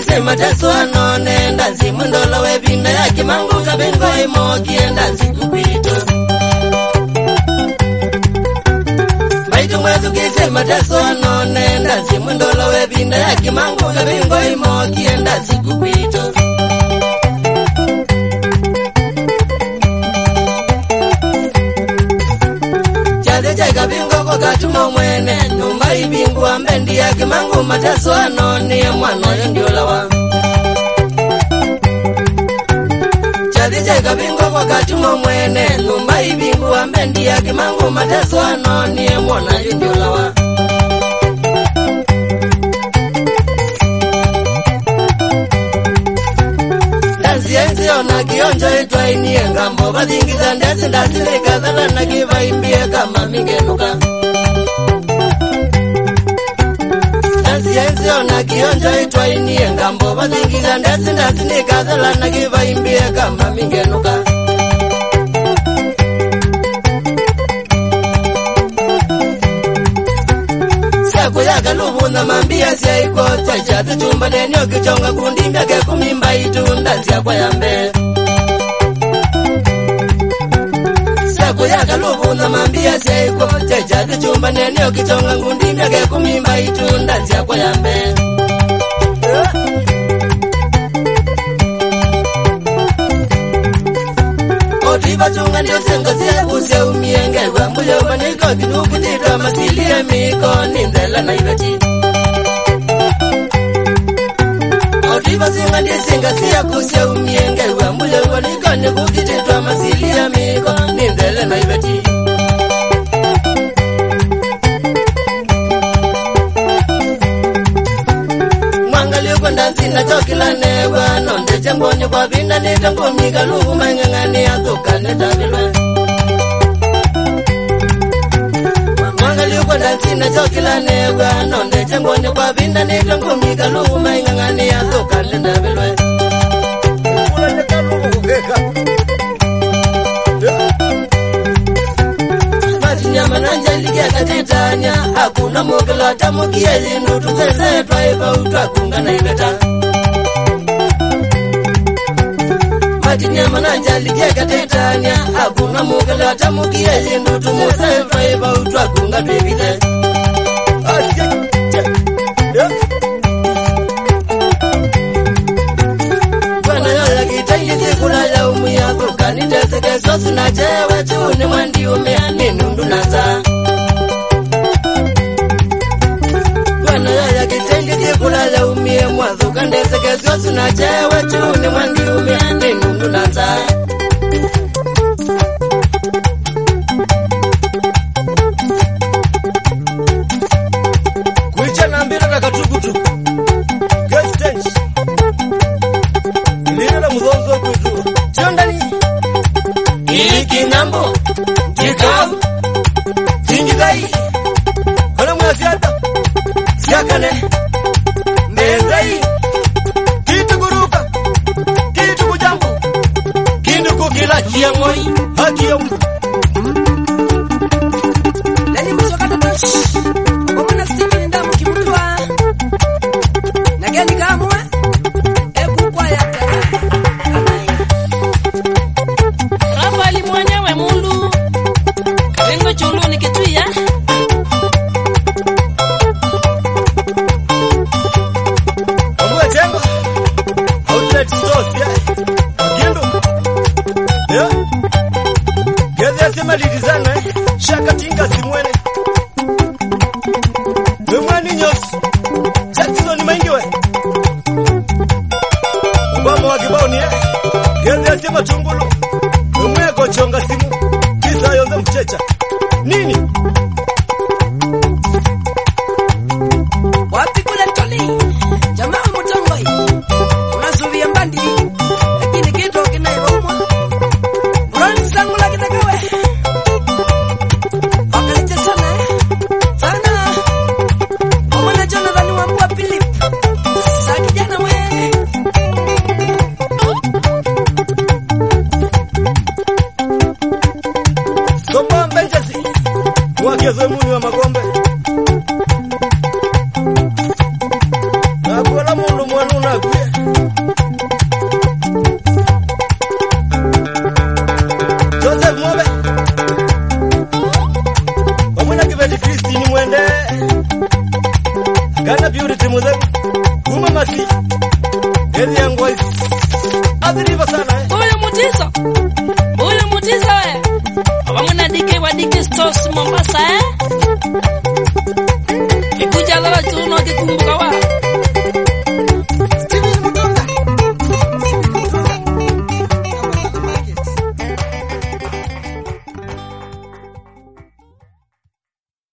kisema teso anone ndazi mundolo webinda ya kimangu kabengo imoki ndazi kupito Baitu mwezu kisema teso anone ndazi mundolo webinda ya kimangu kabengo imoki ndazi kupito Chega bingo kwa katuma mwene Numba ibingu wa mbendi ya kimangu mateso anoni Mwano yendiolawa Chega bingo kwa katuma mwene Numba ibingu wa mbendi ya kimangu mateso anoni Mwano yendiolawa Enzi ona kionjo itwa inie ngambo Badingiza ndezi ndazilika Zala na kiva imbie kama mingenuka Enzi ona kionjo itwa inie ngambo Badingiza ndezi ndazilika Zala na kiva imbie kama mingenuka Siaku ya kalubu na mambia siya iko Chachati chumba nenyo kichonga kundimia ke kumimba itunda siakwa ya mbe Siaku ya kalubu na mambia siya iko Chachati chumba nenyo kichonga kundimia ke kumimba itunda siakwa ya mbe Otiba chunga ndio sengo siya kuse umienge Wambuyo maniko kinuku titwa masilia miko Nindela na ibeti Otiba singa ndio senga siya kuse umienge Wambuyo maniko kinuku titwa masilia miko Nindela na ibeti Mwangalio kwa ndansi na chokila newa Nonde chambonyo kwa vinda nitango miga lugu mangangani azuka netabilwe Mwangalio kwa ndansi na chokila newa Nonde chambonyo kwa vinda nitango miga lugu mangangani azuka netabilwe Kula neka lugu kukeka Nyama na njali ya katitanya Hakuna mokila tamukia zinu Tuzeze twaiba utwakunga na ibeta Mati nyama na njali ya katitanya Hakuna mokila tamukia zinu Tuzeze twaiba utwakunga twibide Bwana yoya kitayi sikula ya umuya Kuka niteseke sosu na jewe Chuni mwandi umea ninundu nasa Bwana yoya kitayi sikula ya umie Mwazu kandeseke sosu na jewe Chuni mwandi umea ninundu nasa Kuicha na mbira na katukutu Guest tench Lina na mudonzo kutu Chiondani Iki nambo Kikau Tingigai Kona mwa siata Siakane Mezai Kitu kuruka Kitu kujambu Kindu kukila Kiangoi Haki ya umu Lani msokata tosh Omuna stimi ndamu kimutwa Nageni kamwa Eku kwa ya Rafali mwenyewe mundu Kabengo chulu ni kitu ya Omwe jengo Outlet stores ya Gindu Ya Gezi ya sema lidizana Shaka tinga simwene Mwemwani nyosi Jackson maingiwe Mbamo wa kibao ni ya Gezi ya sema tungulu Mweko chonga simu Kisa yonze mchecha Nini? Wapi kule toli Jamaa mutangoi Unasuvia mbandi Lakini kitu kinairomwa Broni sangula kitakawe Wakaliche sana Sana Omwana Jonathan wambua Philip Saki jana we Gana Purity Mudhe, Kuma Masi, Gedi Angwai, Adhiriva sana Mbuyo mutiza we. Wamuna dike wa dike stores Mombasa